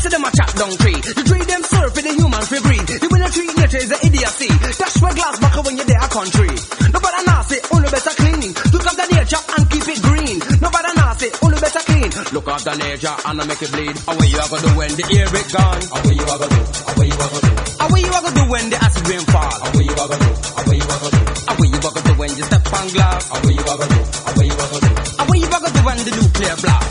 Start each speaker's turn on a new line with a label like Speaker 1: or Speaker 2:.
Speaker 1: see them a chop down tree. The tree them serve for the human free breed. The winner tree nature is the idiocy. Dash my glass back when you're there a country. Nobody nasty, only better cleaning. Look after nature and keep it green. Nobody nasty, only better clean. Look after nature and I make it bleed. Away you a go do when the air it gone. Away you a go do. Away you a go do. Away you a go do when the acid rain fall. Away you a go do. Away you a go do. Away you a go do when you step on glass. Away you a go do. Away you a go do. Away you a go do when the nuclear blast.